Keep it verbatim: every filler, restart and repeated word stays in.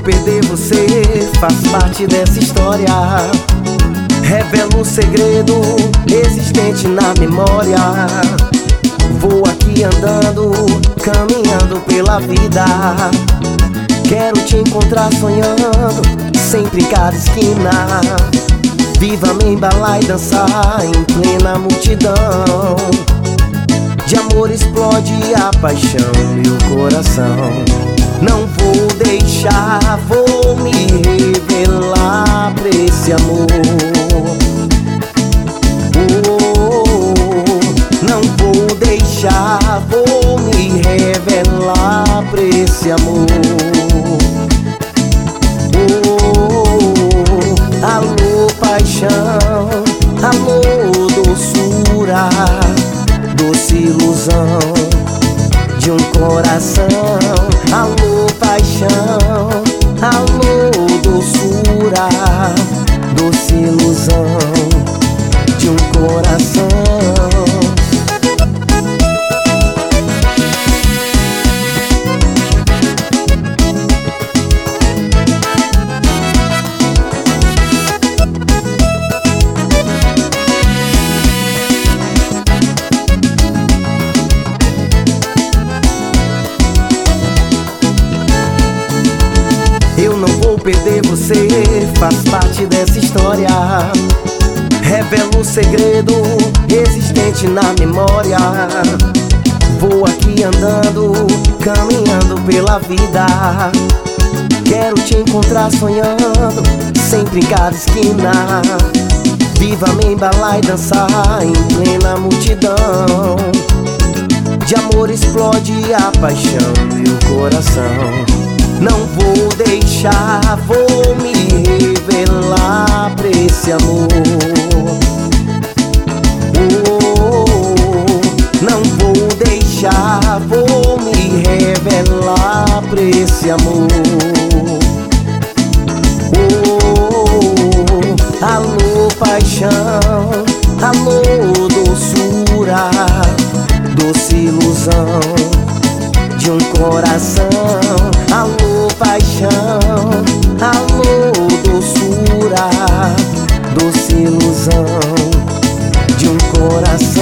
perder você, faz parte dessa história. Revela um segredo existente na memória. Vou aqui andando, caminhando pela vida. Quero te encontrar sonhando, sempre em cada esquina. Viva me embalar e dançar em plena multidão. De amor explode a paixão e o coração. Não vou deixar, vou me revelar pra esse amor. Oh, não vou deixar, vou me revelar pra esse amor. Oh, alô paixão, alô doçura, doce ilusão de um coração. Alô paixão, alô doçura, doce ilusão de um coração. Eu não vou perder você, faz parte dessa história. Revela um segredo existente na memória. Vou aqui andando, caminhando pela vida. Quero te encontrar sonhando, sempre em cada esquina. Viva me embalar e dançar em plena multidão. De amor explode a paixão e o coração. Não vou deixar, vou me revelar pra esse amor. Oh, não vou deixar, vou me revelar pra esse amor. Oh, alô paixão, alô doçura, doce ilusão de um coração. Alô paixão, alô doçura, doce ilusão de um coração.